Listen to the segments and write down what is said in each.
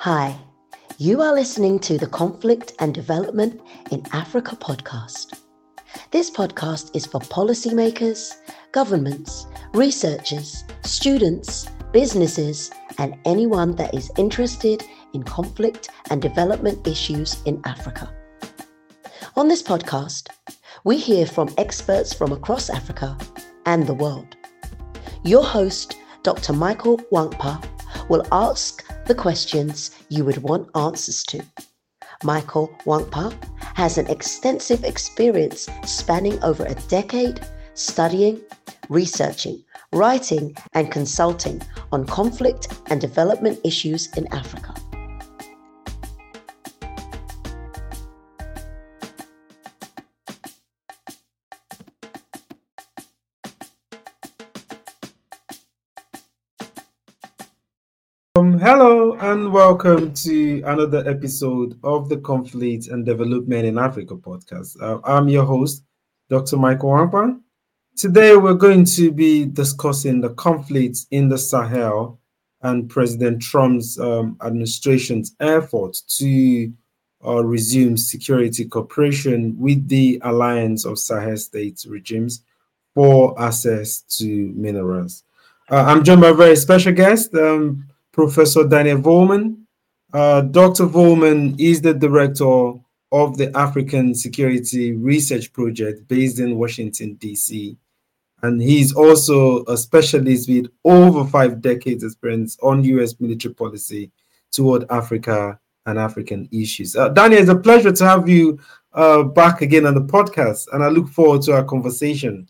Hi, you are listening to the Conflict and Development in Africa podcast. This podcast is for policymakers, governments, researchers, students, businesses, and anyone that is interested in conflict and development issues in Africa. On this podcast, we hear from experts from across Africa and the world. Your host, Dr. Michael Wankpa, will ask the questions you would want answers to. Michael Wankpa has an extensive experience spanning over a decade studying, researching, writing, and consulting on conflict and development issues in Africa. Hello and welcome to another episode of the Conflict and Development in Africa podcast. I'm your host, Dr. Michael Wankpa. Today we're going to be discussing the conflicts in the Sahel and President Trump's administration's effort to resume security cooperation with the Alliance of Sahel States regimes for access to minerals. I'm joined by a very special guest, Professor Daniel Volman. Dr. Volman is the director of the African Security Research Project based in Washington, D.C. And he's also a specialist with over 5 decades experience on U.S. military policy toward Africa and African issues. Daniel, it's a pleasure to have you back again on the podcast, and I look forward to our conversation.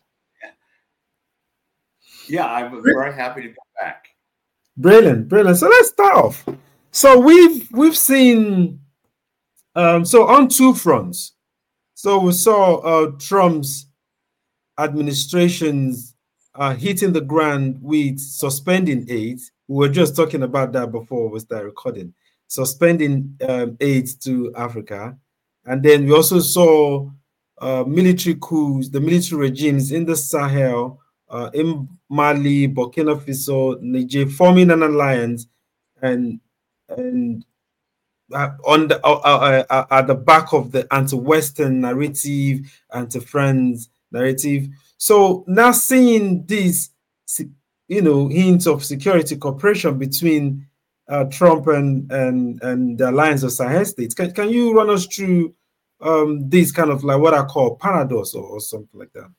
Yeah, I'm very happy to be back. Brilliant. So let's start off. So we've seen so on two fronts. So we saw Trump's administration's hitting the ground with suspending aid. We were just talking about that before we started recording. Suspending aid to Africa, and then we also saw military coups, the military regimes in the Sahel, in Mali, Burkina Faso, Niger, forming an alliance, and on the at the back of the anti-Western narrative, anti-France narrative. So now seeing this, hints of security cooperation between Trump and the Alliance of Sahel States. Can you run us through this kind of like what I call paradox or something like that?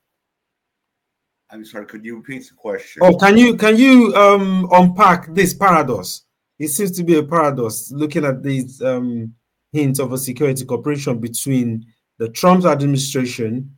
I'm sorry, could you repeat the question? Oh, can you unpack this paradox? It seems to be a paradox looking at these hints of a security cooperation between the Trump administration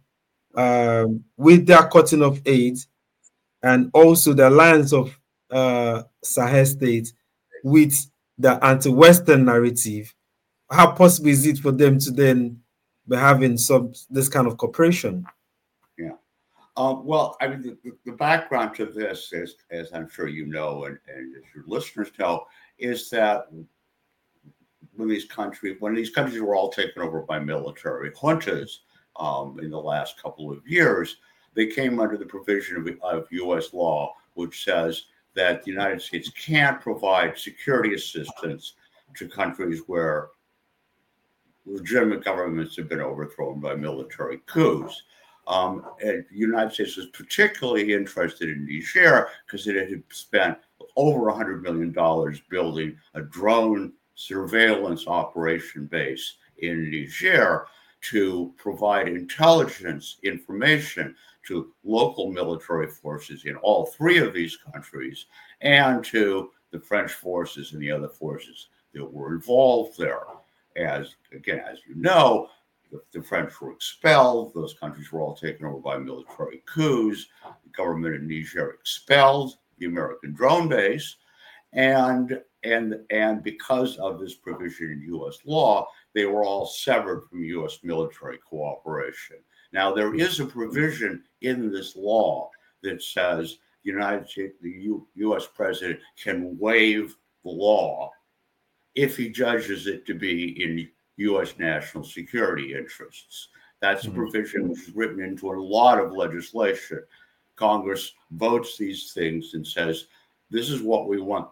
with their cutting of aid and also the alliance of Sahel states with the anti-Western narrative. How possible is it for them to then be having this kind of cooperation? Yeah. Well, I mean, the background to this is, as I'm sure you know, and as your listeners know, is that when these countries were all taken over by military juntas in the last couple of years, they came under the provision of U.S. law, which says that the United States can't provide security assistance to countries where legitimate governments have been overthrown by military coups. And the United States was particularly interested in Niger because it had spent over $100 million building a drone surveillance operation base in Niger to provide intelligence information to local military forces in all 3 of these countries and to the French forces and the other forces that were involved there. As you know, the French were expelled. Those countries were all taken over by military coups. The government in Niger expelled the American drone base. And because of this provision in U.S. law, they were all severed from U.S. military cooperation. Now, there is a provision in this law that says the U.S. president can waive the law if he judges it to be in U.S. national security interests. That's a provision which is written into a lot of legislation. Congress votes these things and says, this is what we want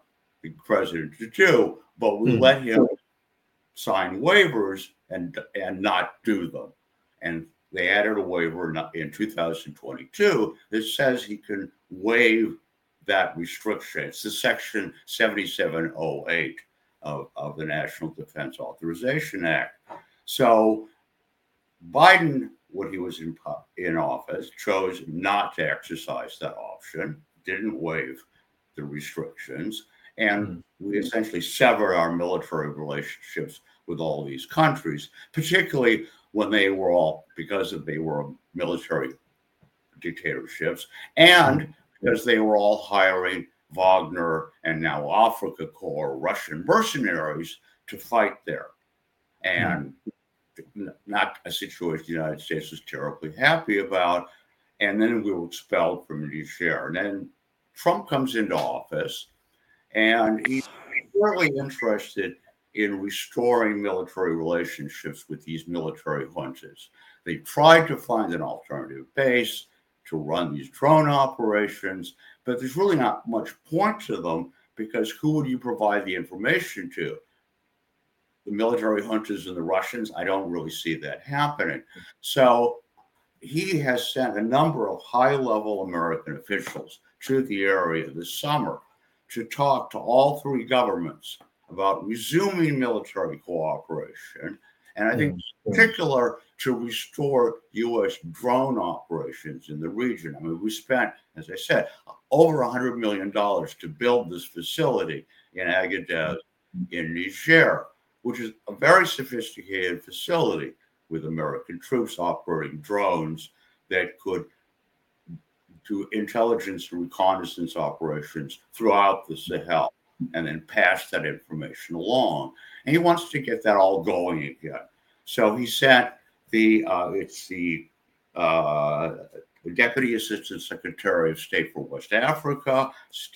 the president to do, but we let him sign waivers and not do them. And they added a waiver in 2022 that says he can waive that restriction. It's the Section 7708 of the National Defense Authorization Act. So Biden, when he was in office, chose not to exercise that option, didn't waive the restrictions, and we essentially severed our military relationships with all these countries, particularly when they were all, because they were military dictatorships, and because they were all hiring Wagner and now Afrika Korps, Russian mercenaries, to fight there. And not a situation the United States was terribly happy about. And then we were expelled from Niger. And then Trump comes into office, and he's really interested in restoring military relationships with these military juntas. They tried to find an alternative base to run these drone operations, but there's really not much point to them, because who would you provide the information to? The military juntas and the Russians? I don't really see that happening. So he has sent a number of high-level American officials to the area this summer to talk to all three governments about resuming military cooperation, and I think in particular to restore U.S. drone operations in the region. I mean, we spent, as I said, over $100 million to build this facility in Agadez in Niger, which is a very sophisticated facility with American troops operating drones that could do intelligence and reconnaissance operations throughout the Sahel and then pass that information along. And he wants to get that all going again. So he sent the Deputy Assistant Secretary of State for West Africa,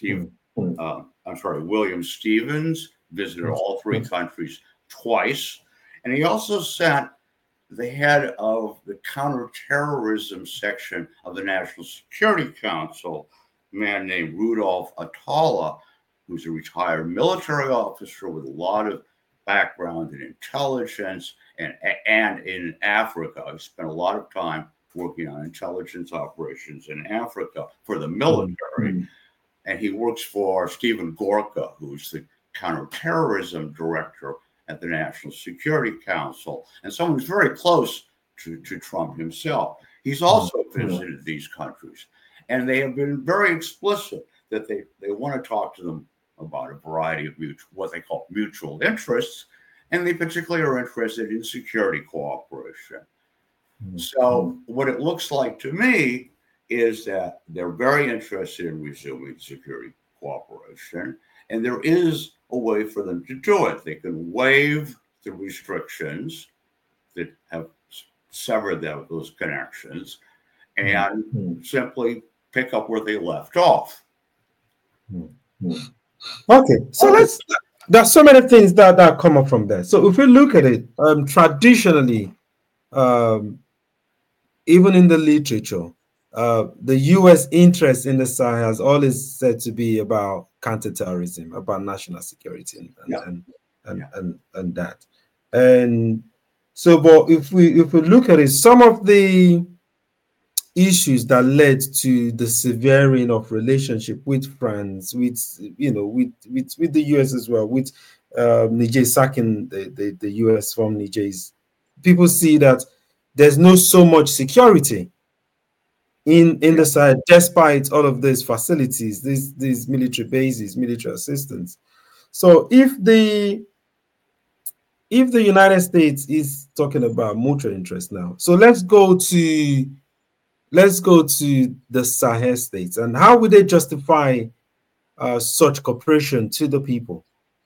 William Stevens, visited all three countries twice. And he also sent the head of the counterterrorism section of the National Security Council, a man named Rudolph Atala, who's a retired military officer with a lot of background in intelligence and in Africa. He spent a lot of time working on intelligence operations in Africa for the military. And he works for Stephen Gorka, who's the counterterrorism director at the National Security Council, and someone who's very close to Trump himself. He's also visited these countries, and they have been very explicit that they want to talk to them about a variety of what they call mutual interests, and they particularly are interested in security cooperation. So what it looks like to me is that they're very interested in resuming security cooperation, and there is a way for them to do it. They can waive the restrictions that have severed those connections and simply pick up where they left off. Okay, so there's so many things that come up from there. So if we look at it, traditionally, even in the literature, the U.S. interest in the Sahel has always said to be about counterterrorism, about national security, and that. And so, but if we look at it, some of the issues that led to the severing of relationship with France, with the U.S. as well, with Niger sacking the U.S. from Niger's, people see that there's no so much security in the side, despite all of these facilities, these military bases, military assistance. So if the United States is talking about mutual interest now, so let's go to the Sahel states, and how would they justify such cooperation to the people?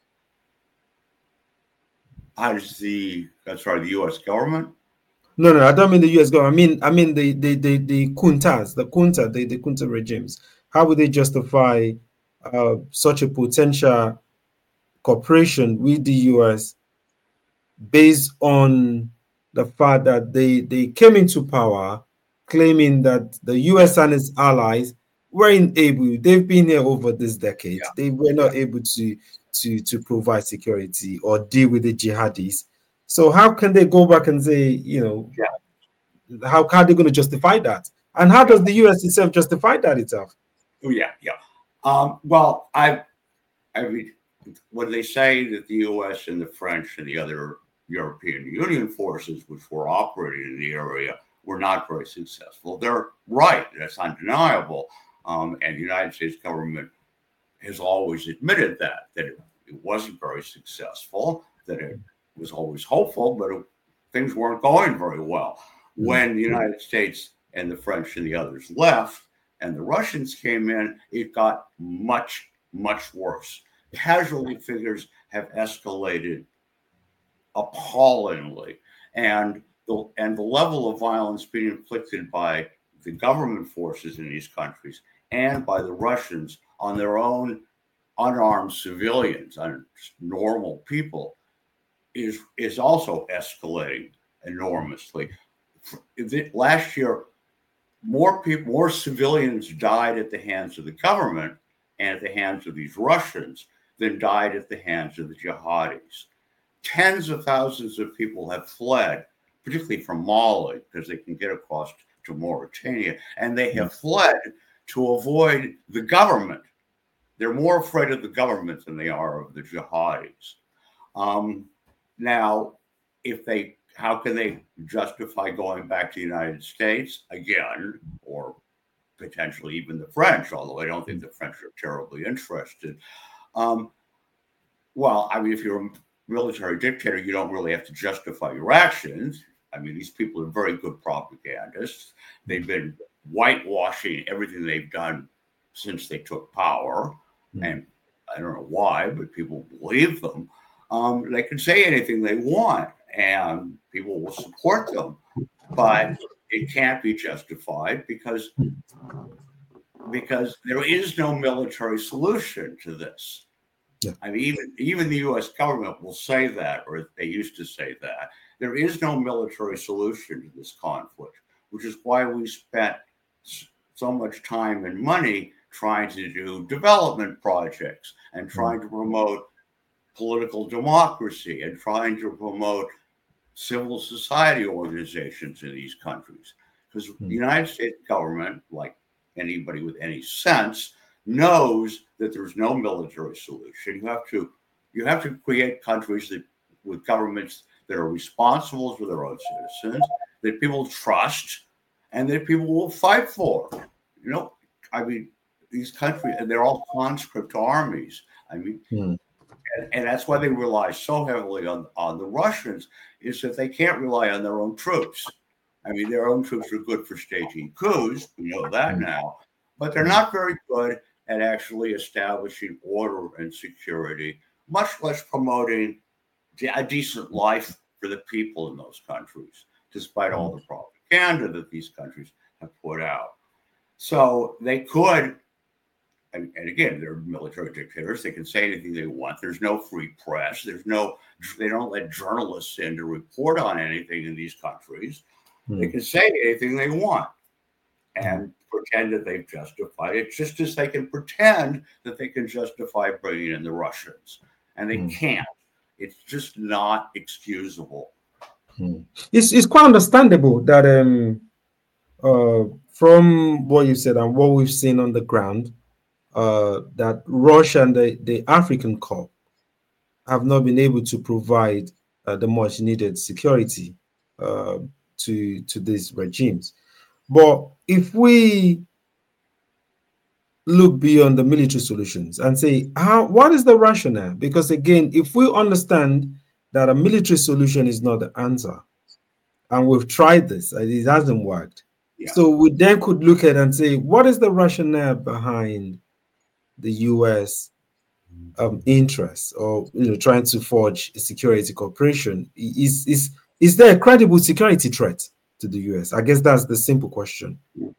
How does the U.S. government? No, I don't mean the U.S. government. I mean the juntas, the junta regimes. How would they justify such a potential cooperation with the U.S. based on the fact that they came into power claiming that the U.S. and its allies weren't able. They've been here over this decade. Yeah. They were not able to provide security or deal with the jihadis. So how can they go back and say, how are they going to justify that? And how does the US itself justify that itself? Oh, yeah. Well, I mean, when they say that the US and the French and the other European Union forces, which were operating in the area, were not very successful, they're right. That's undeniable. And the United States government has always admitted that it wasn't very successful, that it was always hopeful, but things weren't going very well. When the United States and the French and the others left and the Russians came in, it got much, much worse. Casualty figures have escalated appallingly. And the level of violence being inflicted by the government forces in these countries and by the Russians on their own unarmed civilians, on normal people, is also escalating enormously. Last year, more civilians died at the hands of the government and at the hands of these Russians than died at the hands of the jihadis. Tens of thousands of people have fled, particularly from Mali, because they can get across to Mauritania, and they have fled to avoid the government. They're more afraid of the government than they are of the jihadis. Now, how can they justify going back to the United States again, or potentially even the French, although I don't think the French are terribly interested. Well, I mean, if you're a military dictator, you don't really have to justify your actions. I mean, these people are very good propagandists. They've been whitewashing everything they've done since they took power. And I don't know why, but people believe them. They can say anything they want and people will support them, but it can't be justified because there is no military solution to this. Yeah. I mean, even the U.S. government will say that, or they used to say that. There is no military solution to this conflict, which is why we spent so much time and money trying to do development projects and trying to promote political democracy and trying to promote civil society organizations in these countries. Because the United States government, like anybody with any sense, knows that there's no military solution. You have to create countries with governments that are responsible for their own citizens, that people trust, and that people will fight for. I mean, these countries, and they're all conscript armies. I mean, and that's why they rely so heavily on the Russians, is that they can't rely on their own troops. I mean, their own troops are good for staging coups. We know that now, but they're not very good at actually establishing order and security, much less promoting a decent life for the people in those countries, despite all the propaganda that these countries have put out. So they could, and again, they're military dictators. They can say anything they want. There's no free press. They don't let journalists in to report on anything in these countries. They can say anything they want and pretend that they've justified it, just as they can pretend that they can justify bringing in the Russians. And they can't. It's just not excusable. It's quite understandable that from what you said and what we've seen on the ground, that Russia and the African Corps have not been able to provide the much needed security to these regimes. But if we look beyond the military solutions and say, what is the rationale? Because again, if we understand that a military solution is not the answer, and we've tried this, and it hasn't worked, so we then could look at and say, what is the rationale behind the U.S. interest, or trying to forge a security cooperation? Is there a credible security threat to the U.S.? I guess that's the simple question.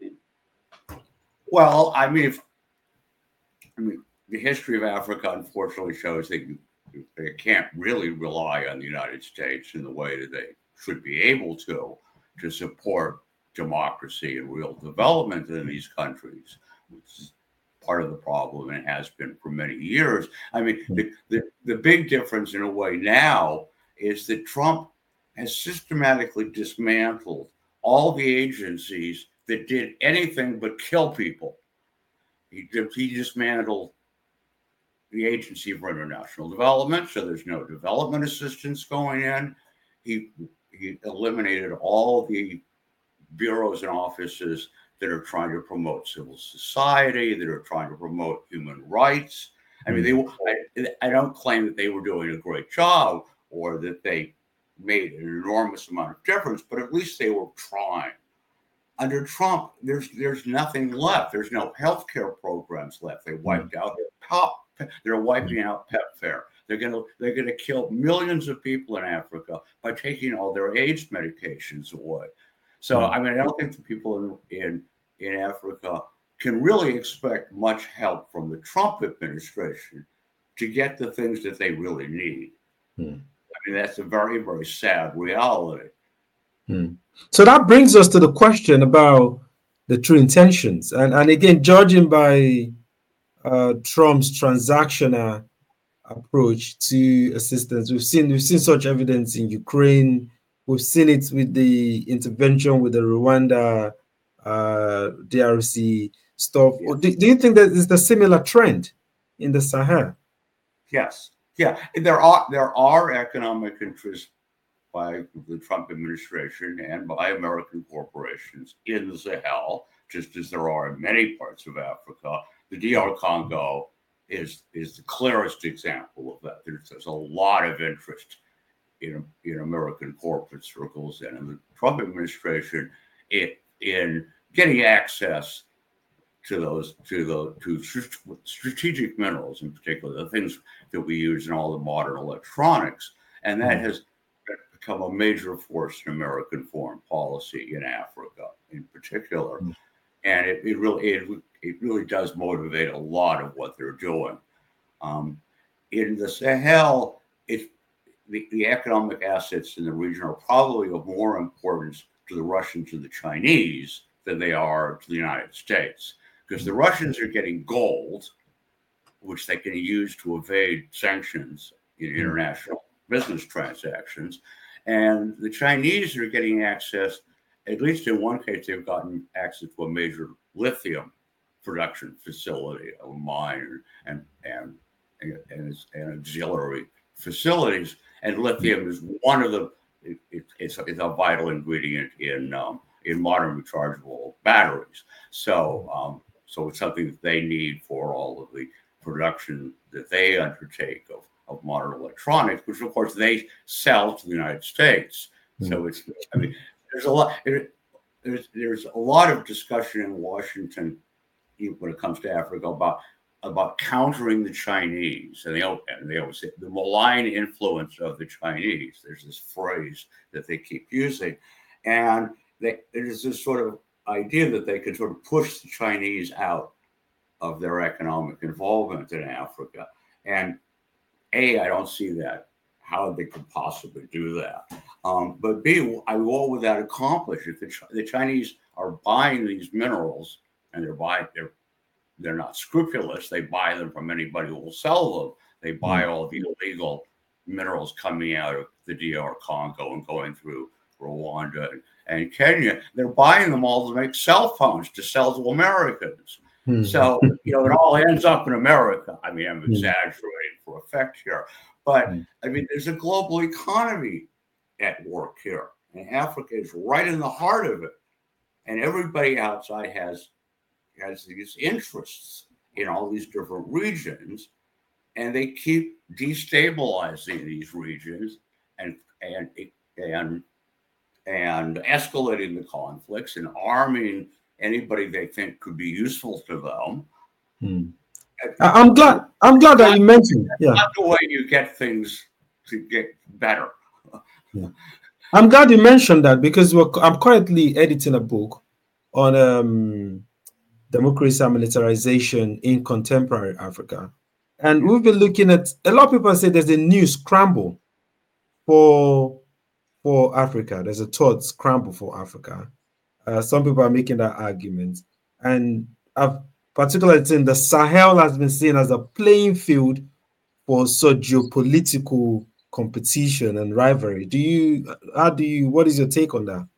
Well, I mean, the history of Africa unfortunately shows that they can't really rely on the United States in the way that they should be able to support democracy and real development in these countries. which is part of the problem and has been for many years. I mean, the big difference in a way now is that Trump has systematically dismantled all the agencies that did anything but kill people. He dismantled the Agency for International Development, so there's no development assistance going in. He eliminated all the bureaus and offices that are trying to promote civil society, that are trying to promote human rights. I mean, I don't claim that they were doing a great job or that they made an enormous amount of difference, but at least they were trying. Under Trump, there's nothing left. There's no healthcare programs left. They wiped out they're wiping out PEPFAR. They're gonna kill millions of people in Africa by taking all their AIDS medications away. So I mean, I don't think the people in Africa can really expect much help from the Trump administration to get the things that they really need. I mean, that's a very, very sad reality. So that brings us to the question about the true intentions. And again, judging by Trump's transactional approach to assistance, we've seen such evidence in Ukraine. We've seen it with the intervention with the Rwanda DRC stuff. Yes. Do you think that is the similar trend in the Sahel? Yes. Yeah. There are economic interests by the Trump administration and by American corporations in the Sahel, just as there are in many parts of Africa. The DR Congo is the clearest example of that. There's a lot of interest in American corporate circles and in the Trump administration in getting access to strategic minerals, in particular, the things that we use in all the modern electronics, and that has become a major force in American foreign policy in Africa, in particular, and it really does motivate a lot of what they're doing. In the Sahel, the economic assets in the region are probably of more importance to the Russians and the Chinese than they are to the United States, because the Russians are getting gold, which they can use to evade sanctions in international business transactions. And the Chinese are getting access, at least in one case, they've gotten access to a major lithium production facility, a mine and auxiliary facilities. And lithium is one of the, it's a vital ingredient in modern rechargeable batteries. So it's something that they need for all of the production that they undertake of modern electronics, which of course they sell to the United States. So there's a lot of discussion in Washington when it comes to Africa about countering the Chinese, and they always say the malign influence of the Chinese. There's this phrase that they keep using, and there's this sort of idea that they could sort of push the Chinese out of their economic involvement in Africa. And I don't see that, how they could possibly do that. But B, what would that accomplish if the Chinese are buying these minerals and they're not scrupulous. They buy them from anybody who will sell them. They buy all the illegal minerals coming out of the DR Congo and going through Rwanda and Kenya. They're buying them all to make cell phones to sell to Americans. So, it all ends up in America. I mean, I'm exaggerating for effect here. But, I mean, there's a global economy at work here. And Africa is right in the heart of it. And everybody outside has these interests in all these different regions. And they keep destabilizing these regions and escalating the conflicts and arming anybody they think could be useful to them. I'm glad that you mentioned. That's not the way you get things to get better. I'm glad you mentioned that, because I'm currently editing a book on democracy and militarization in contemporary Africa. And we've been looking at, a lot of people say there's a new scramble for Africa. There's a third scramble for Africa. Some people are making that argument. And I've particularly in the Sahel, has been seen as a playing field for such geopolitical competition and rivalry. What is your take on that?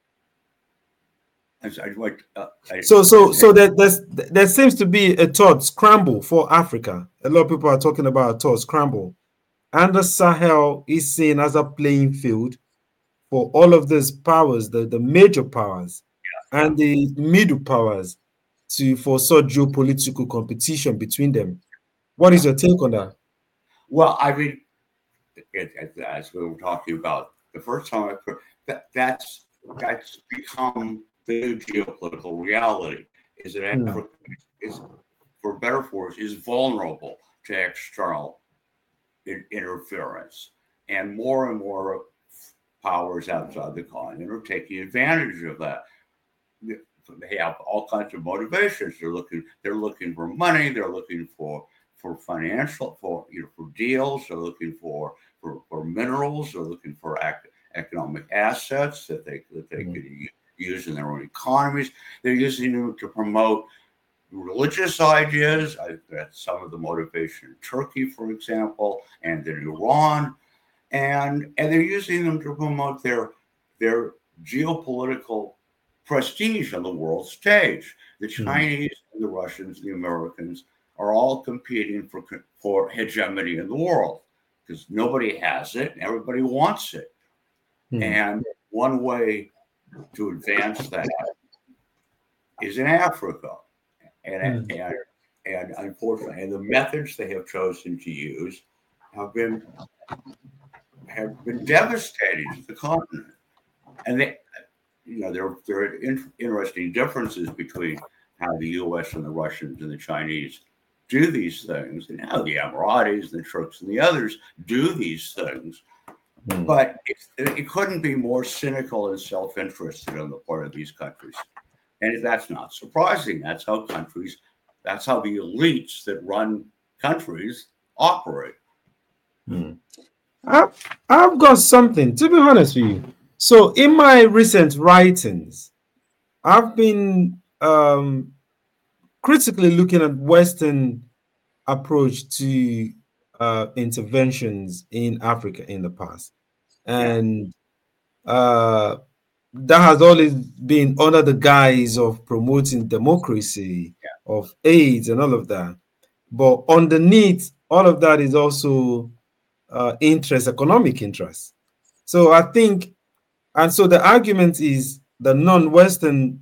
So there seems to be a thought scramble for Africa. A lot of people are talking about a thought scramble, and the Sahel is seen as a playing field for all of these powers, the major powers and the middle powers, for such geopolitical competition between them. What is your take on that? Well, I mean, as we were talking about the first time, that's become the new geopolitical reality. Is that Africa is, for better for worse, is vulnerable to external interference, and more powers outside the continent are taking advantage of that. They have all kinds of motivations. They're looking for money. They're looking for financial, for deals. They're looking for minerals. They're looking for economic assets that they could use in their own economies. They're using them to promote religious ideas. That's some of the motivation in Turkey, for example, and in Iran, and they're using them to promote their geopolitical prestige on the world stage. The Chinese and the Russians and the Americans are all competing for hegemony in the world because nobody has it and everybody wants it. And one way to advance that is in Africa. And unfortunately, and the methods they have chosen to use have been devastating to the continent. And there are interesting differences between how the U.S. and the Russians and the Chinese do these things, and how the Emiratis, the Turks, and the others do these things. But it couldn't be more cynical and self-interested on the part of these countries. And that's not surprising. That's how the elites that run countries operate. I've got something, to be honest with you. So in my recent writings, I've been critically looking at Western approach to interventions in Africa in the past. And that has always been under the guise of promoting democracy, of AIDS and all of that. But underneath all of that is also economic interest. So I think, and so the argument is the non-Western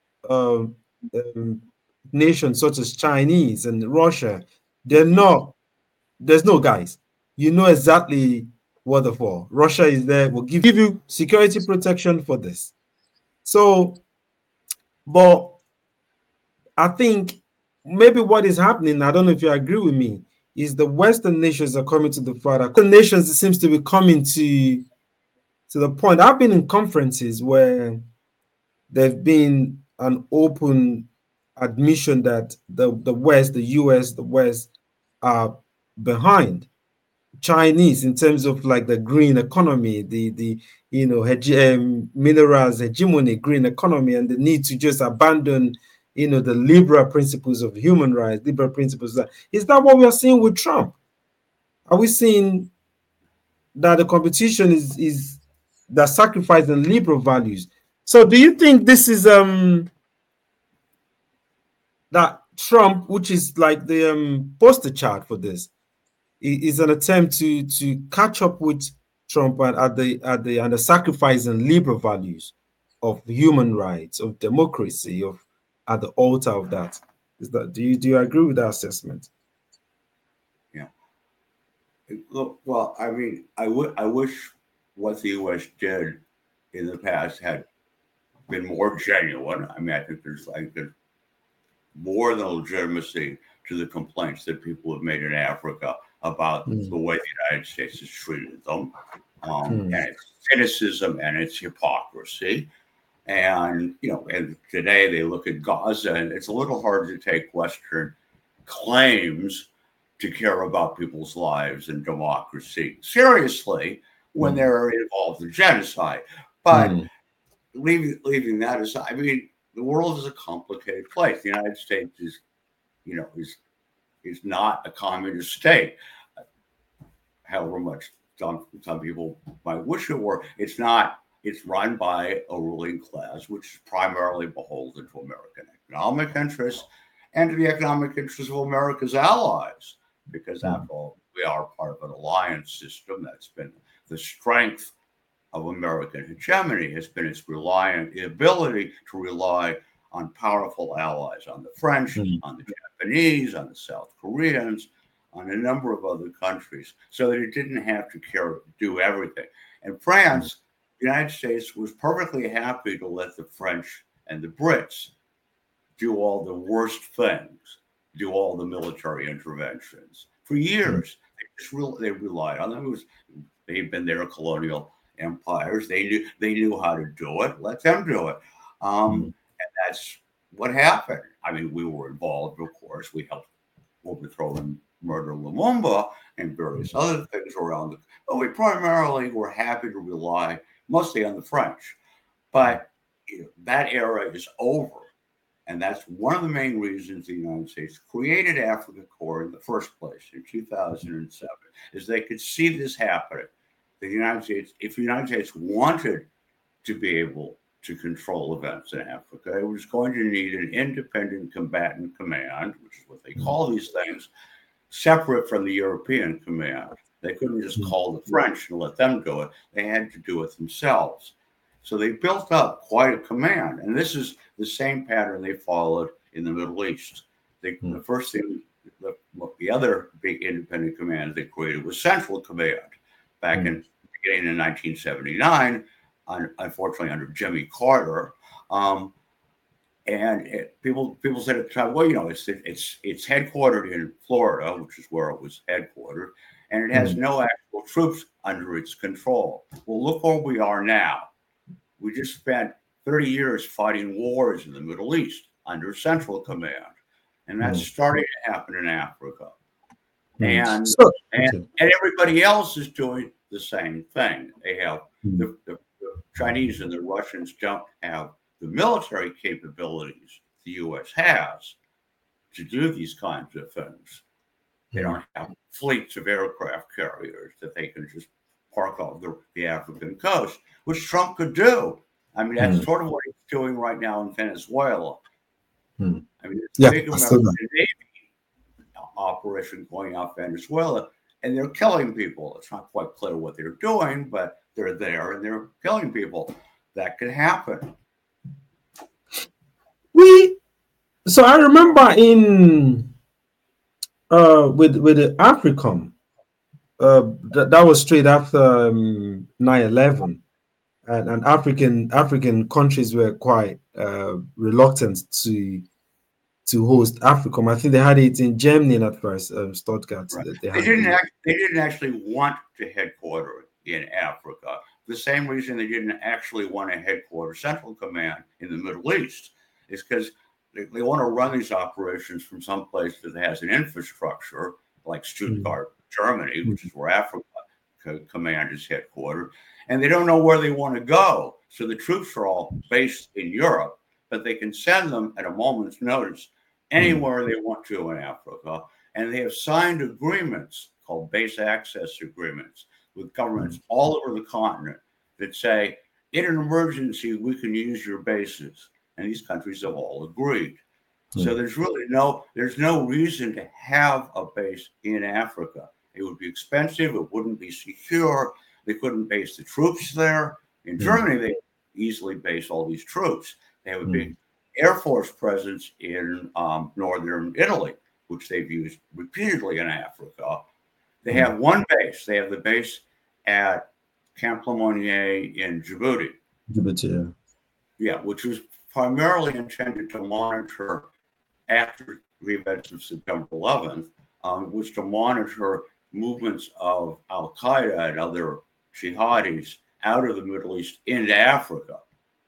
nations such as Chinese and Russia, there's no guys. You know exactly what they're for. Russia is there, will give you security protection for this. So, but I think maybe what is happening, I don't know if you agree with me, is the Western nations are coming to the front. The nations, it seems to be coming to the point. I've been in conferences where there've been an open admission that the West, the US, the West are behind Chinese in terms of like the green economy, the minerals hegemony, green economy, and the need to just abandon the liberal principles of human rights, liberal principles. Is that what we are seeing with Trump? Are we seeing that the competition is the sacrifice and liberal values? So do you think this is that Trump, which is like the poster child for this, is an attempt to catch up with Trump at the sacrifice and liberal values of human rights, of democracy, at the altar of that? Do you agree with that assessment? Yeah. Look, well, I mean, I wish what the U.S. did in the past had been more genuine. I mean, I think there's more than legitimacy to the complaints that people have made in Africa about the way the United States has treated them, and its cynicism and its hypocrisy. And and today they look at Gaza, and it's a little hard to take Western claims to care about people's lives and democracy seriously when they're involved in genocide. But leaving that aside, I mean, the world is a complicated place. The United States is is not a communist state, however much some people might wish it were. It's not. It's run by a ruling class, which is primarily beholden to American economic interests and to the economic interests of America's allies, because after all, we are part of an alliance system. That's been the strength of American hegemony, has been its ability to rely on powerful allies, on the French, on the Japanese, on the South Koreans, on a number of other countries, so that it didn't have to do everything. And France, the United States, was perfectly happy to let the French and the Brits do all the worst things, do all the military interventions. For years, they relied on them. They've been their colonial empires. They knew how to do it. Let them do it. And that's what happened. I mean, we were involved, of course. We helped overthrow and murder Lumumba and various other things around. But we primarily were happy to rely mostly on the French. But that era is over. And that's one of the main reasons the United States created Africa Corps in the first place in 2007, is they could see this happening. The United States, if the United States wanted to be able to control events in Africa, it was going to need an independent combatant command, which is what they call these things, separate from the European command. They couldn't just call the French and let them do it. They had to do it themselves. So they built up quite a command. And this is the same pattern they followed in the Middle East. The first thing, the other big independent command they created was Central Command back in 1979, unfortunately under Jimmy Carter. People said at the time, well, it's headquartered in Florida, which is where it was headquartered, and it has no actual troops under its control. Well, look where we are now. We just spent 30 years fighting wars in the Middle East under Central Command, and that's starting to happen in Africa. And everybody else is doing the same thing. They have the Chinese and the Russians don't have the military capabilities the U.S. has to do these kinds of things. They don't have fleets of aircraft carriers that they can just park off the African coast, which Trump could do. I mean, that's sort of what he's doing right now in Venezuela. I mean, it's a big American Navy operation going off Venezuela, and they're killing people. It's not quite clear what they're doing, but they're there and they're killing people. That could happen. So I remember in with the AFRICOM, that was straight after 9/11, and African countries were quite reluctant to host AFRICOM. I think they had it in Germany at first, Stuttgart. Right. They didn't actually want to headquarter in Africa. The same reason they didn't actually want to headquarter Central Command in the Middle East is because they want to run these operations from some place that has an infrastructure like Stuttgart, Germany, which is where Africa Command is headquartered, and they don't know where they want to go. So the troops are all based in Europe, but they can send them at a moment's notice anywhere they want to in Africa. And they have signed agreements called base access agreements with governments all over the continent that say, in an emergency, we can use your bases. And these countries have all agreed. So there's no reason to have a base in Africa. It would be expensive. It wouldn't be secure. They couldn't base the troops there. In Germany, they easily base all these troops. They have a big Air Force presence in northern Italy, which they've used repeatedly in Africa. They have one base. They have the base at Camp Lemonnier in Djibouti. Yeah, which was primarily intended to monitor after the events of September 11th, was to monitor movements of Al-Qaeda and other jihadis out of the Middle East into Africa.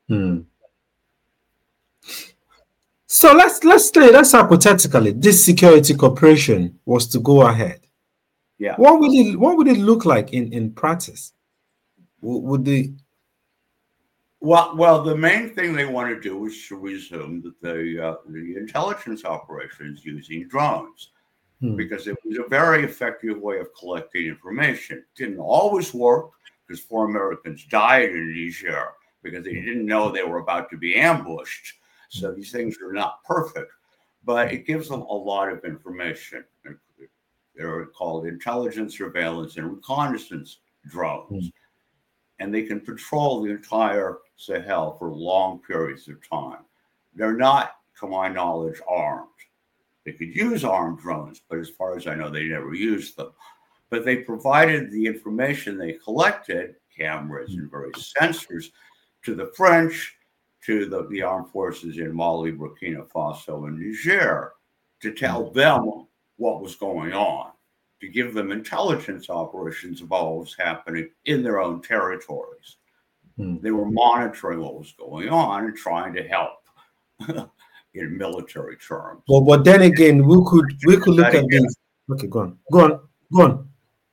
So let's say, hypothetically, this security cooperation was to go ahead. Yeah. What would it look like in practice? Would the Well, the main thing they want to do is to resume the intelligence operations using drones, because it was a very effective way of collecting information. It didn't always work because 4 Americans died in Niger because they didn't know they were about to be ambushed. So these things are not perfect, but it gives them a lot of information. They're called intelligence, surveillance, and reconnaissance drones. And they can patrol the entire Sahel for long periods of time. They're not, to my knowledge, armed. They could use armed drones, but as far as I know, they never used them. But they provided the information they collected, cameras and various sensors, to the French, to the armed forces in Mali, Burkina Faso, and Niger, to tell them what was going on, to give them intelligence operations of what was happening in their own territories. They were monitoring what was going on and trying to help in military terms. But then again, we could look at this. Okay, go on.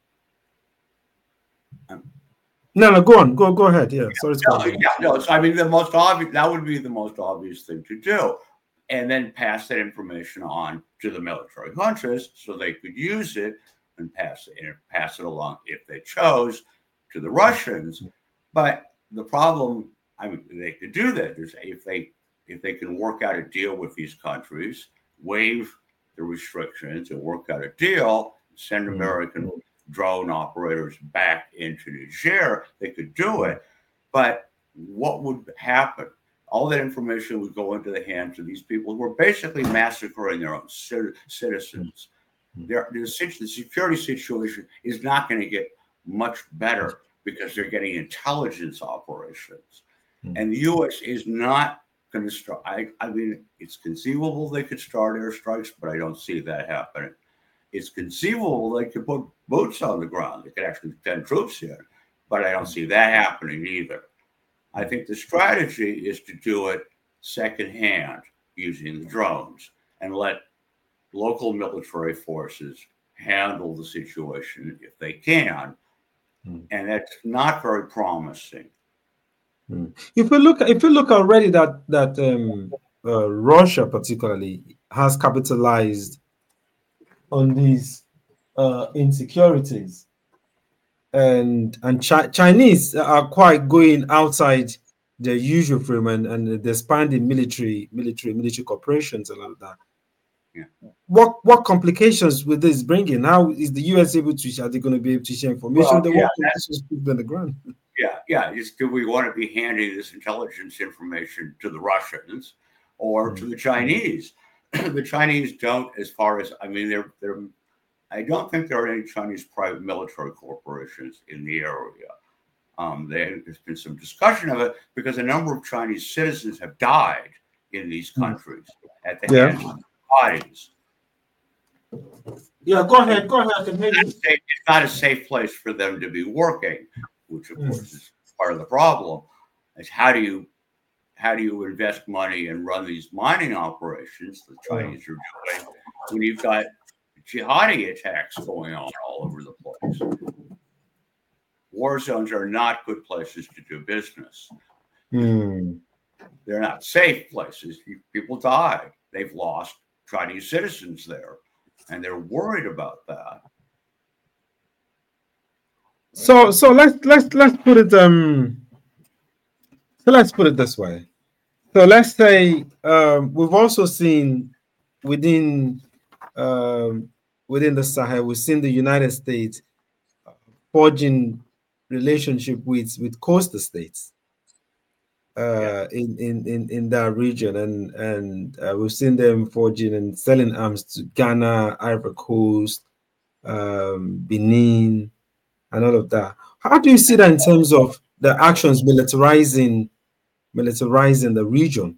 No, go on. Go ahead. Yeah, sorry. So I mean, the most obvious, that would be the most obvious thing to do, and then pass that information on to the military juntas so they could use it and pass it along if they chose to the Russians. But the problem, I mean, they could do that if they can work out a deal with these countries, waive the restrictions, and work out a deal, send American drone operators back into Niger, they could do it. But what would happen? All that information would go into the hands of these people who were basically massacring their own citizens. The security situation is not going to get much better because they're getting intelligence operations. And the U.S. is not going to start. I mean, it's conceivable they could start airstrikes, but I don't see that happening. It's conceivable they could put boots on the ground. They could actually send troops in, but I don't see that happening either. I think the strategy is to do it secondhand using the drones and let local military forces handle the situation if they can. And that's not very promising. If we look already that Russia particularly has capitalized on these insecurities, and Chinese are quite going outside their usual frame and they're expanding military corporations and all of that. Yeah. What complications will this bring in? How is the US able to? Are they going to be able to share information? What complications put on the ground? Yeah. Do we want to be handing this intelligence information to the Russians or to the Chinese? The Chinese don't, as far as I mean, I don't think there are any Chinese private military corporations in the area. There's been some discussion of it because a number of Chinese citizens have died in these countries at the hands of bodies. Yeah, go ahead. It's not a safe place for them to be working, which of course is part of the problem. Is how do you invest money and run these mining operations the Chinese are doing when you've got jihadi attacks going on all over the place? War zones are not good places to do business. They're not safe places. People die. They've lost Chinese citizens there, and they're worried about that. So let's put it let's put it this way. So let's say we've also seen within the Sahel, we've seen the United States forging relationship with coastal states in that region, and we've seen them forging and selling arms to Ghana, Ivory Coast, Benin, and all of that. How do you see that in terms of the actions militarizing the region?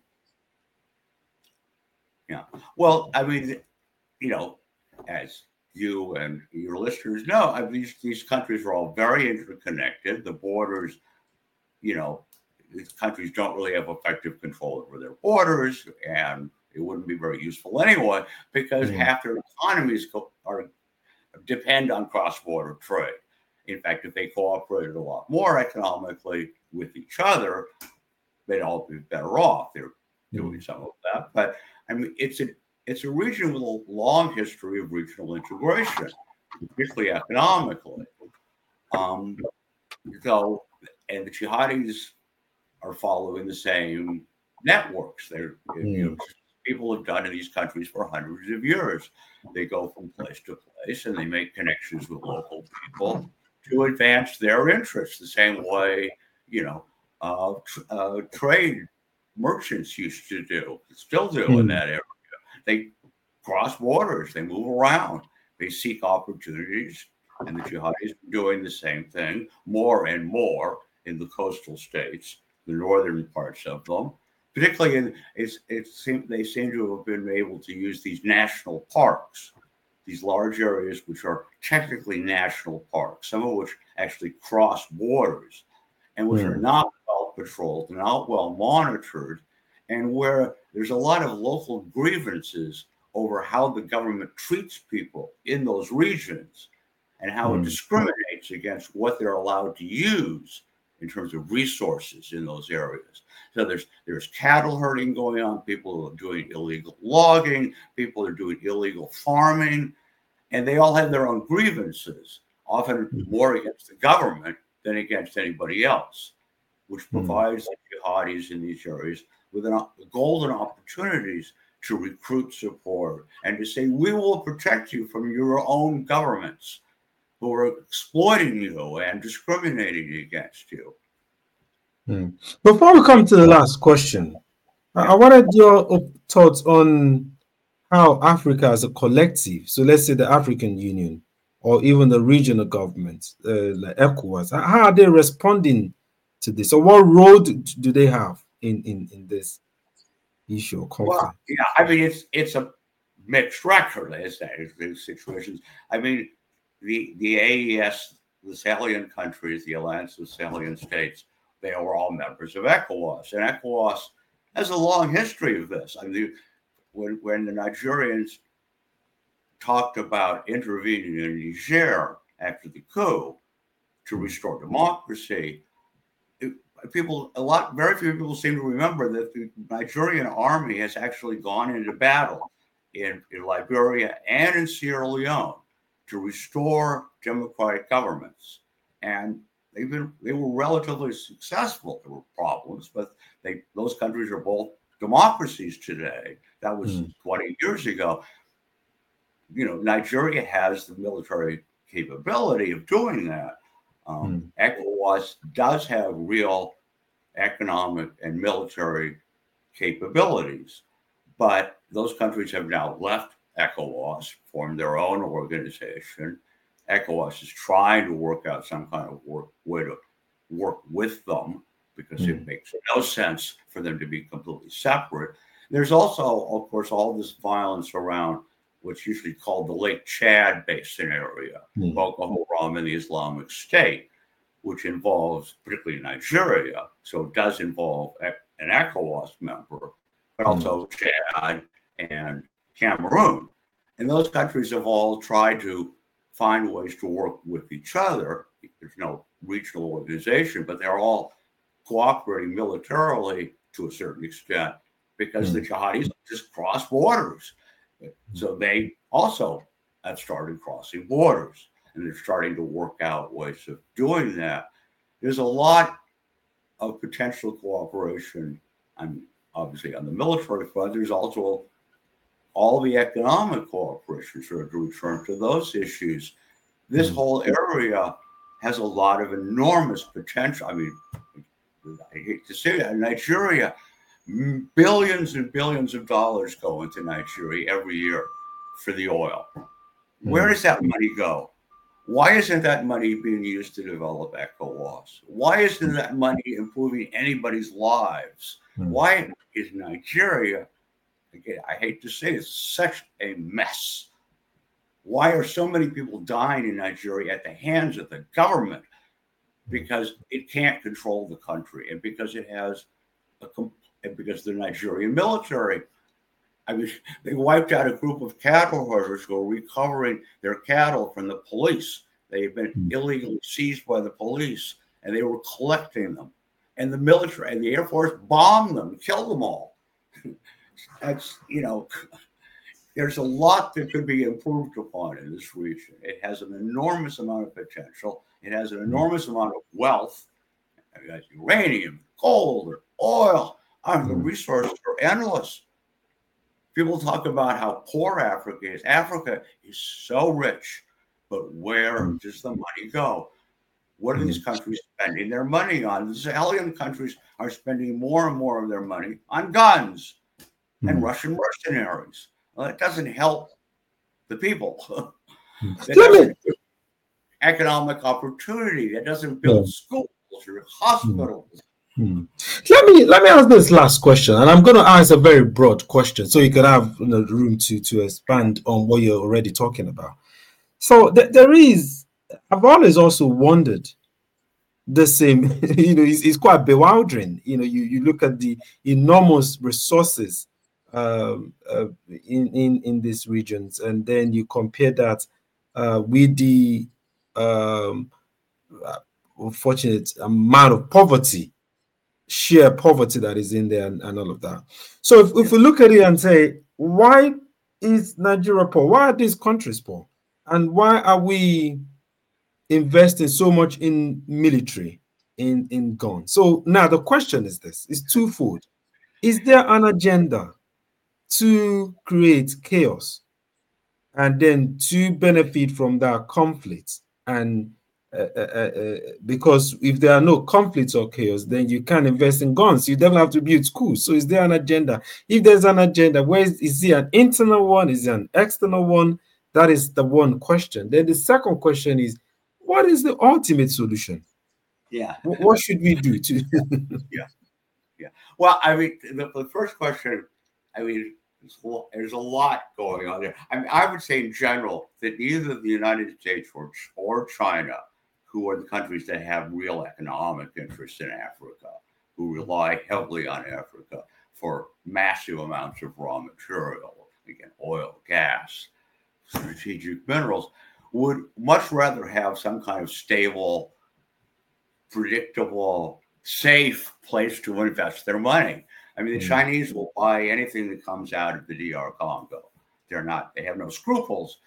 Yeah. Well, I mean, as you and your listeners know, these countries are all very interconnected. The borders, these countries don't really have effective control over their borders, and it wouldn't be very useful anyway because half their economies depend on cross-border trade. In fact, if they cooperated a lot more economically with each other, they'd all be better off. They're doing some of that. But I mean, it's a region with a long history of regional integration, particularly economically. So, and the jihadis are following the same networks. People have done in these countries for hundreds of years. They go from place to place and they make connections with local people to advance their interests the same way, trade merchants used to do, still do in that area. They cross borders, they move around, they seek opportunities, and the jihadis are doing the same thing more and more in the coastal states, the northern parts of them. Particularly, they seem to have been able to use these national parks, these large areas which are technically national parks, some of which actually cross borders, and which are not well patrolled, not well monitored, and where there's a lot of local grievances over how the government treats people in those regions and how it discriminates against what they're allowed to use in terms of resources in those areas. So there's cattle herding going on, people are doing illegal logging, people are doing illegal farming, and they all have their own grievances, often more against the government than against anybody else, which provides the jihadis in these areas with golden opportunities to recruit support and to say, we will protect you from your own governments who are exploiting you and discriminating against you. Before we come to the last question, I wanted your thoughts on how Africa as a collective, so let's say the African Union or even the regional governments like ECOWAS, how are they responding to this? Or what role do they have in this issue or conflict? Well, yeah, I mean, it's a mixed record, as that is these situations. I mean, the AES, the Sahelian countries, the Alliance of Sahelian States, they were all members of ECOWAS, and ECOWAS has a long history of this. I mean, when the Nigerians talked about intervening in Niger after the coup to restore democracy, very few people seem to remember that the Nigerian army has actually gone into battle in Liberia and in Sierra Leone to restore democratic governments, and they were relatively successful. There were problems, but those countries are both democracies today. That was 20 years ago. Nigeria has the military capability of doing that. ECOWAS does have real economic and military capabilities, but those countries have now left ECOWAS, formed their own organization. ECOWAS is trying to work out some kind of way to work with them because it makes no sense for them to be completely separate. There's also, of course, all this violence around what's usually called the Lake Chad Basin area, Boko Haram and the Islamic State, which involves particularly Nigeria. So it does involve an ECOWAS member, but also Chad and Cameroon. And those countries have all tried to find ways to work with each other. There's no regional organization, but they're all cooperating militarily to a certain extent because the jihadis just cross borders. So they also have started crossing borders, and they're starting to work out ways of doing that. There's a lot of potential cooperation, obviously on the military front. There's also all the economic cooperation, sort of to return to those issues. This whole area has a lot of enormous potential. I mean, I hate to say that, Nigeria, billions and billions of dollars go into Nigeria every year for the oil. Where does that money go? Why isn't that money being used to develop ECOWAS? Why isn't that money improving anybody's lives? Why is Nigeria, again, I hate to say it's such a mess? Why are so many people dying in Nigeria at the hands of the government? Because it can't control the country, and because it has because the Nigerian military, I mean, they wiped out a group of cattle herders who were recovering their cattle from the police. They had been illegally seized by the police, and they were collecting them. and the military and the Air Force bomb them, kill them all. That's, there's a lot that could be improved upon in this region. It has an enormous amount of potential. It has an enormous amount of wealth. It has uranium, gold, or oil. The resources are endless. People talk about how poor Africa is. Africa is so rich, but where does the money go? What are these countries spending their money on? The Sahelian countries are spending more and more of their money on guns and Russian mercenaries. Well, it doesn't help the people. That doesn't give economic opportunity. That doesn't build schools or hospitals. Let me ask this last question, and I'm going to ask a very broad question, so you can have room to expand on what you're already talking about. So I've always also wondered the same. It's quite bewildering. You look at the enormous resources in these regions, and then you compare that with the unfortunate amount of poverty, sheer poverty that is in there, and all of that. So if we look at it and say, why is Nigeria poor? Why are these countries poor? And why are we investing so much in military, in guns? So now the question is this, is twofold. Is there an agenda to create chaos and then to benefit from that conflict? And because if there are no conflicts or chaos, then you can't invest in guns. You definitely have to build schools. So is there an agenda? If there's an agenda, is it an internal one? Is it an external one? That is the one question. Then the second question is, what is the ultimate solution? Yeah. What should we do to? Yeah. Well, the first question, there's a lot going on there. I would say in general that neither the United States or China, who are the countries that have real economic interests in Africa, who rely heavily on Africa for massive amounts of raw material, again, oil, gas, strategic minerals, would much rather have some kind of stable, predictable, safe place to invest their money. The Chinese will buy anything that comes out of the DR Congo. They have no scruples.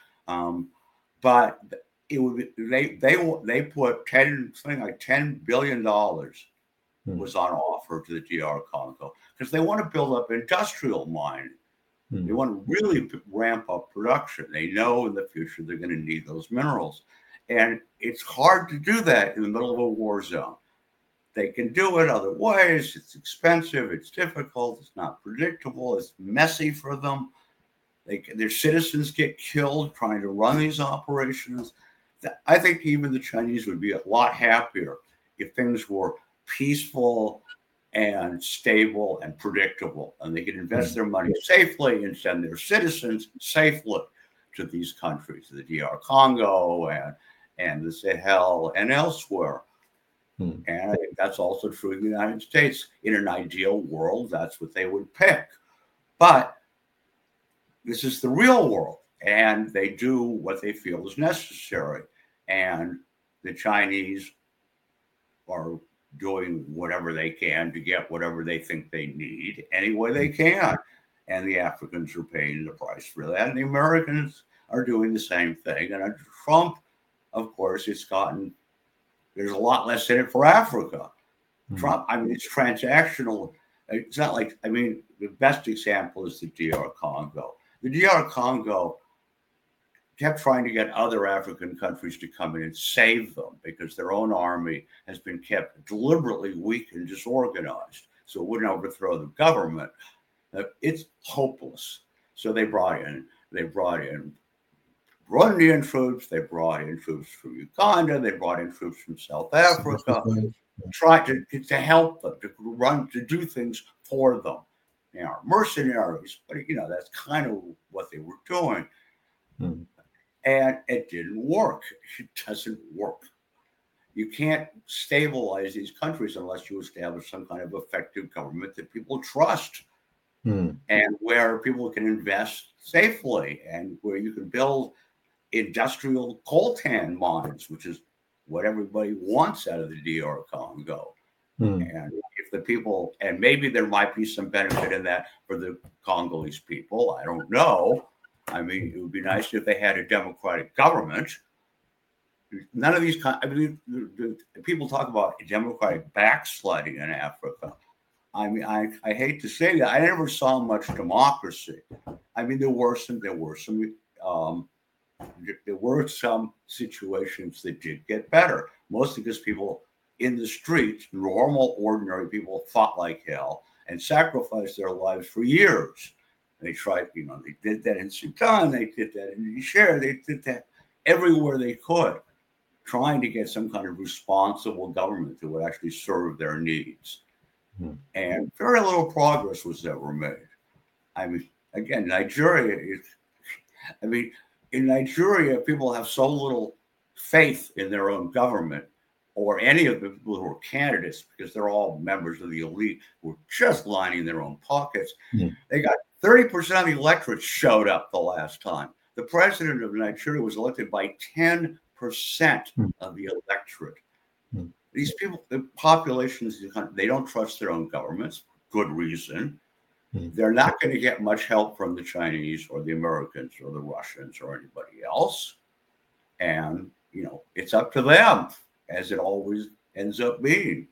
But it would be, they put something like $10 billion was on offer to the DR Congo because they want to build up industrial mining. They want to really ramp up production. They know in the future they're going to need those minerals. And it's hard to do that in the middle of a war zone. They can do it other ways. It's expensive. It's difficult. It's not predictable. It's messy for them. Their citizens get killed trying to run these operations. I think even the Chinese would be a lot happier if things were peaceful and stable and predictable, and they could invest their money safely and send their citizens safely to these countries, the DR Congo and the Sahel and elsewhere. And I think that's also true in the United States. In an ideal world, that's what they would pick. But this is the real world, and they do what they feel is necessary. And the Chinese are doing whatever they can to get whatever they think they need any way they can. And the Africans are paying the price for that. And the Americans are doing the same thing. And under Trump, of course, there's a lot less in it for Africa. Trump, it's transactional. It's not like, the best example is the DR Congo. The DR Congo kept trying to get other African countries to come in and save them because their own army has been kept deliberately weak and disorganized so it wouldn't overthrow the government. It's hopeless. So they brought in Burundian troops, they brought in troops from Uganda, they brought in troops from South Africa, tried to help them, to do things for them. They are mercenaries, but that's kind of what they were doing. And it didn't work. It doesn't work. You can't stabilize these countries unless you establish some kind of effective government that people trust and where people can invest safely and where you can build industrial coltan mines, which is what everybody wants out of the DR Congo. And if the people, and maybe there might be some benefit in that for the Congolese people, I don't know. I mean, it would be nice if they had a democratic government. None of these, I mean, the people talk about democratic backsliding in Africa. I mean, I hate to say that. I never saw much democracy. I mean, there were some situations that did get better, mostly because people in the streets, normal, ordinary people, fought like hell and sacrificed their lives for years. They tried, you know, they did that in Sudan, they did that in Niger, they did that everywhere they could, trying to get some kind of responsible government that would actually serve their needs. And very little progress was ever made. I mean, again, Nigeria in Nigeria, people have so little faith in their own government or any of the people who are candidates, because they're all members of the elite who are just lining their own pockets. They got 30% of the electorate showed up the last time. The president of Nigeria was elected by 10% of the electorate. These people, the populations, they don't trust their own governments. Good reason. They're not going to get much help from the Chinese or the Americans or the Russians or anybody else. And, you know, it's up to them, as it always ends up being.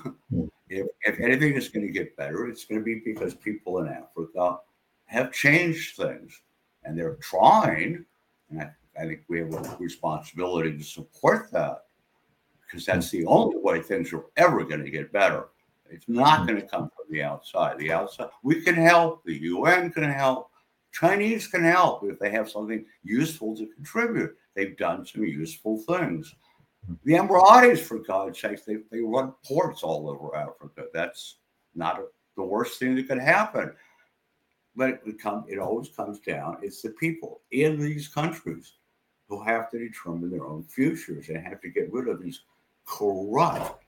If anything is going to get better, it's going to be because people in Africa have changed things. And they're trying. And I think we have a responsibility to support that, because that's the only way things are ever going to get better. It's not going to come from the outside. The outside, we can help. The UN can help. Chinese can help if they have something useful to contribute. They've done some useful things. The Emiratis, for God's sakes, they run ports all over Africa. That's not the worst thing that could happen. But it always comes down, it's the people in these countries who have to determine their own futures and have to get rid of these corrupt,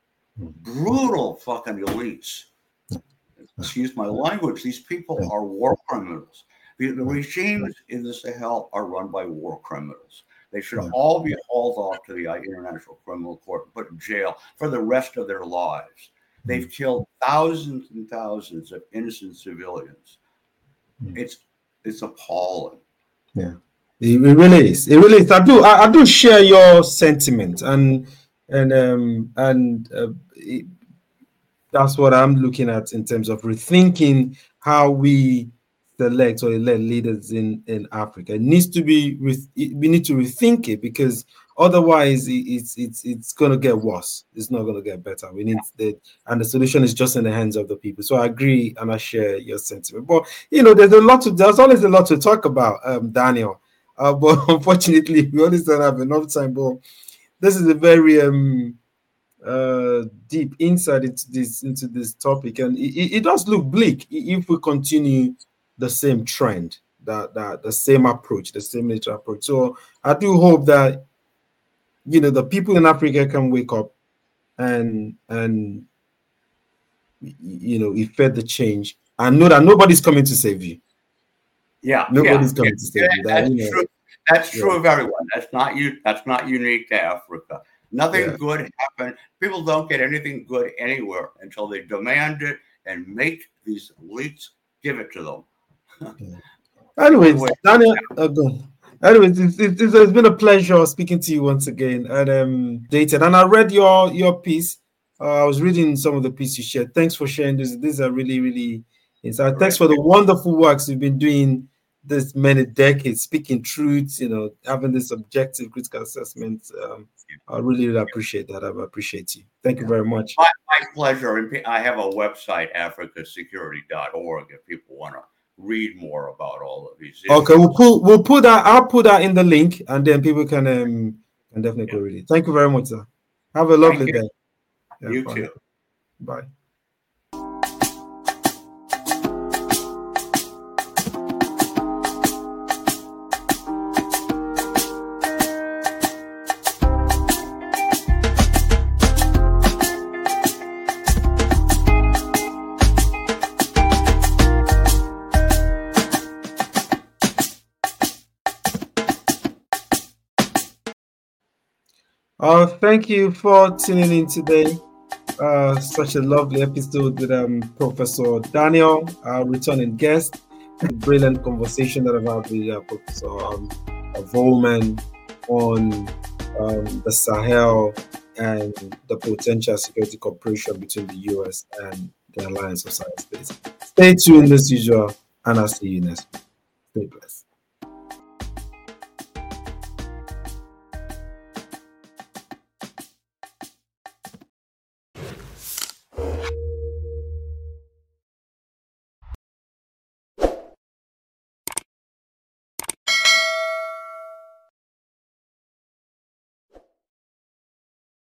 brutal fucking elites. Excuse my language. These people are war criminals. The regimes in the Sahel are run by war criminals. They should all be hauled off to the International Criminal Court and put in jail for the rest of their lives. They've killed thousands and thousands of innocent civilians. It's appalling. Yeah, it really is. It really is. I do share your sentiment, and that's what I'm looking at in terms of rethinking how we select or elect leaders in Africa. It needs to be we need to rethink it, because otherwise it's going to get worse. It's not going to get better. We need and the solution is just in the hands of the people. So I agree and I share your sentiment. But you know, there's always a lot to talk about, Daniel. But unfortunately, we always don't have enough time. But this is a very deep insight into this topic, and it does look bleak if we continue the same trend, that the same approach, the same nature approach. So I do hope that, you know, the people in Africa can wake up and you know, effect the change and know that nobody's coming to save you. Nobody's coming to save you. That's true of everyone. That's not unique to Africa. Nothing good happened. People don't get anything good anywhere until they demand it and make these elites give it to them. Anyways, Daniel, it's been a pleasure speaking to you once again. And Dated, and I read your piece. I was reading some of the pieces you shared. Thanks for sharing this. These are really, really insightful. Thanks for the wonderful works you've been doing this many decades, speaking truths, you know, having this objective critical assessment. I really, really appreciate that. I appreciate you. Thank you very much. My pleasure. And I have a website, africasecurity.org, if people want to read more about all of these issues. Okay, we'll put that. I'll put that in the link, and then people can definitely go read it. Thank you very much, sir. Have a lovely day. Yeah, you too. Bye. Thank you for tuning in today. such a lovely episode with Professor Daniel, our returning guest. A brilliant conversation that I've had with Professor Volman on the Sahel and the potential security cooperation between the US and the Alliance of Sahel States. Stay tuned as usual, and I'll see you next week. Stay blessed.